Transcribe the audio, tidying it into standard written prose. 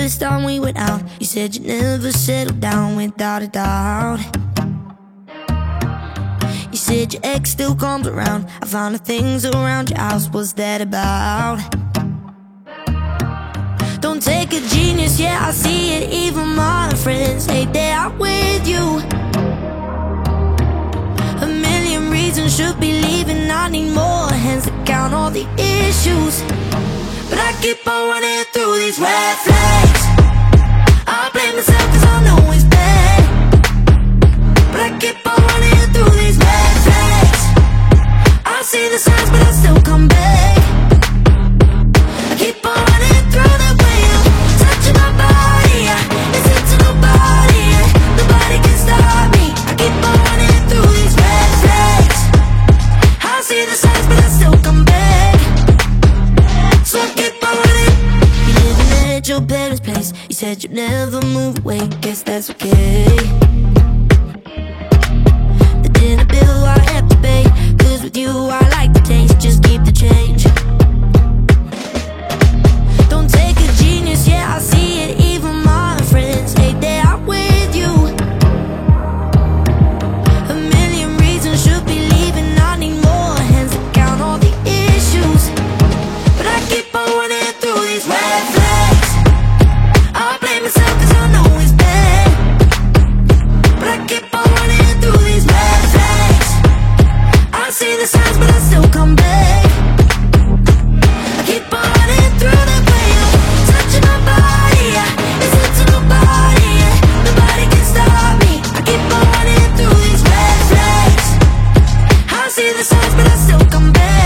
first time we went out, you said you'd never settle down without a doubt. You said your ex still comes around. I found the things around your house, what's that about? Don't take a genius, yeah, I see it. Even my friends hate that I'm with you. A million reasons should be leaving. I need more hands to count all the issues, but I keep on running through these red flags. I blame myself cause I know it's bad, but I keep on running through these red flags. I see the signs but I still come back. I keep on running through the way I'm touching my body, yeah. Listen to nobody, yeah. Nobody can stop me. I keep on running through these red flags. I see the signs but I still come back. So I keep on running. You living at your parents' place. You said you'd never move away. Guess that's okay. The dinner bill I have to pay, cause with you I like the taste. Just keep the change. Don't take a genius, yeah, I see it. Even my friends hate that I'm with you. A million reasons should be leaving. I need more hands to count all the issues, but I keep on running through these red flags. I blame myself cause I know it's bad, but I keep on running through these red flags. I see the signs but I still come back. I keep on running through the way I'm touching my body, yeah. Listen to nobody, yeah. Nobody can stop me. I keep on running through these red flags. I see the signs but I still come back.